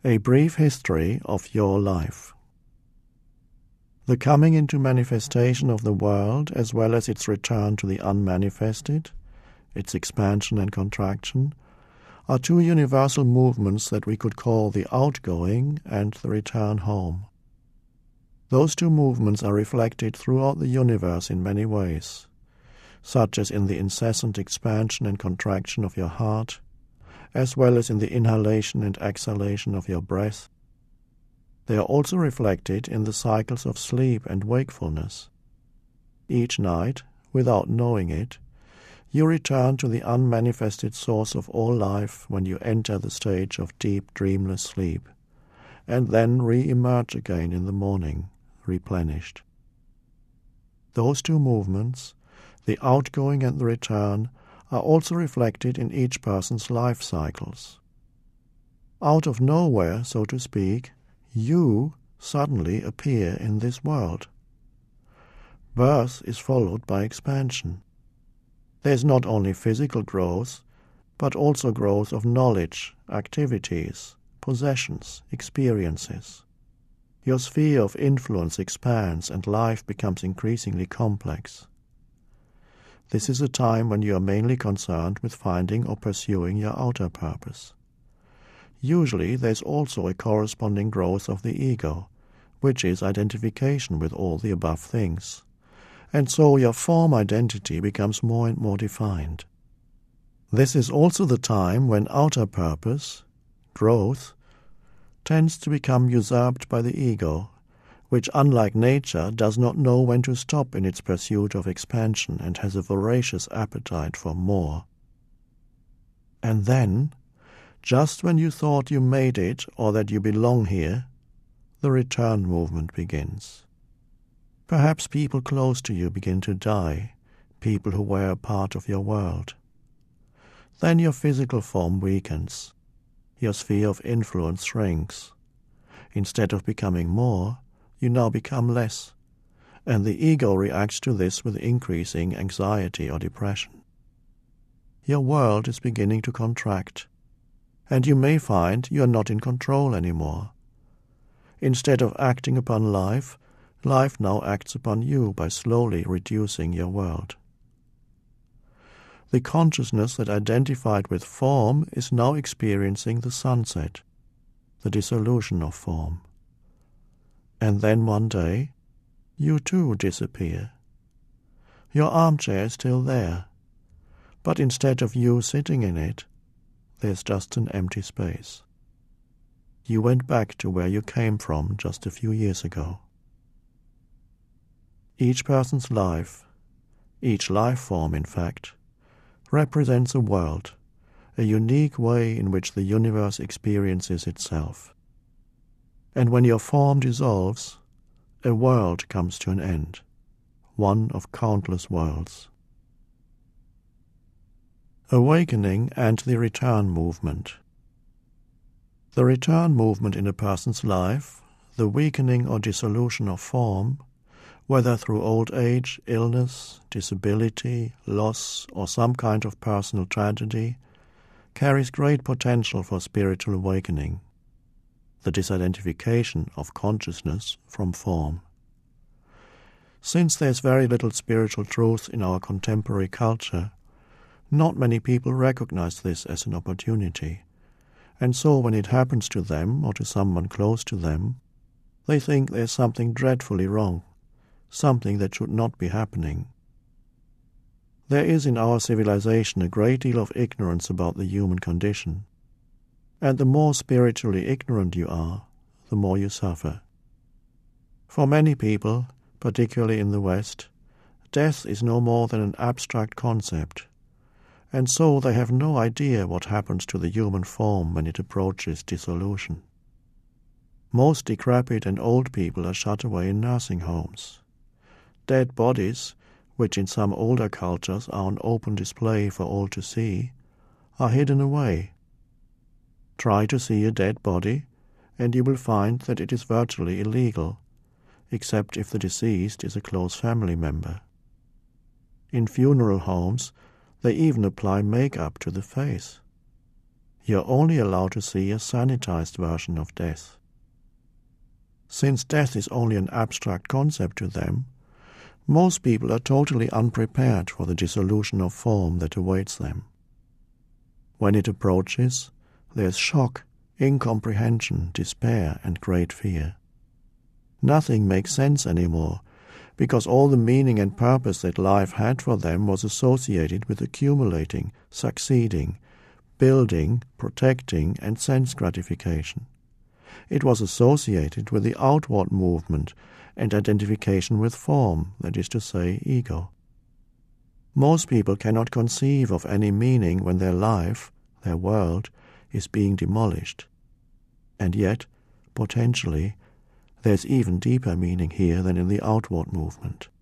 A brief history of your life. The coming into manifestation of the world, as well as its return to the unmanifested, its expansion and contraction, are two universal movements that we could call the outgoing and the return home. Those two movements are reflected throughout the universe in many ways, such as in the incessant expansion and contraction of your heart, as well as in the inhalation and exhalation of your breath. They are also reflected in the cycles of sleep and wakefulness. Each night, without knowing it, you return to the unmanifested source of all life when you enter the stage of deep, dreamless sleep, and then re-emerge again in the morning, replenished. Those two movements, the outgoing and the return, are also reflected in each person's life cycles. Out of nowhere, so to speak, you suddenly appear in this world. Birth is followed by expansion. There is not only physical growth, but also growth of knowledge, activities, possessions, experiences. Your sphere of influence expands and life becomes increasingly complex. This is a time when you are mainly concerned with finding or pursuing your outer purpose. Usually there is also a corresponding growth of the ego, which is identification with all the above things, and so your form identity becomes more and more defined. This is also the time when outer purpose, growth, tends to become usurped by the ego, which, unlike nature, does not know when to stop in its pursuit of expansion and has a voracious appetite for more. And then, just when you thought you made it or that you belong here, the return movement begins. Perhaps people close to you begin to die, people who were a part of your world. Then your physical form weakens. Your sphere of influence shrinks. Instead of becoming more, you now become less, and the ego reacts to this with increasing anxiety or depression. Your world is beginning to contract, and you may find you are not in control anymore. Instead of acting upon life, life now acts upon you by slowly reducing your world. The consciousness that identified with form is now experiencing the sunset, the dissolution of form. And then one day, you too disappear. Your armchair is still there, but instead of you sitting in it, there's just an empty space. You went back to where you came from just a few years ago. Each person's life, each life form in fact, represents a world, a unique way in which the universe experiences itself. And when your form dissolves, a world comes to an end, one of countless worlds. Awakening and the return movement. The return movement in a person's life, the weakening or dissolution of form, whether through old age, illness, disability, loss, or some kind of personal tragedy, carries great potential for spiritual awakening, the disidentification of consciousness from form. Since there is very little spiritual truth in our contemporary culture, not many people recognize this as an opportunity, and so when it happens to them or to someone close to them, they think there's something dreadfully wrong, something that should not be happening. There is in our civilization a great deal of ignorance about the human condition, and the more spiritually ignorant you are, the more you suffer. For many people, particularly in the West, death is no more than an abstract concept, and so they have no idea what happens to the human form when it approaches dissolution. Most decrepit and old people are shut away in nursing homes. Dead bodies, which in some older cultures are on open display for all to see, are hidden away. Try to see a dead body, and you will find that it is virtually illegal, except if the deceased is a close family member. In funeral homes, they even apply makeup to the face. you're only allowed to see a sanitized version of death. Since death is only an abstract concept to them, most people are totally unprepared for the dissolution of form that awaits them. When it approaches, there's shock, incomprehension, despair, and great fear. Nothing makes sense anymore, because all the meaning and purpose that life had for them was associated with accumulating, succeeding, building, protecting, and sense gratification. It was associated with the outward movement and identification with form, that is to say, ego. Most people cannot conceive of any meaning when their life, their world, is being demolished. And yet, potentially, there's even deeper meaning here than in the outward movement.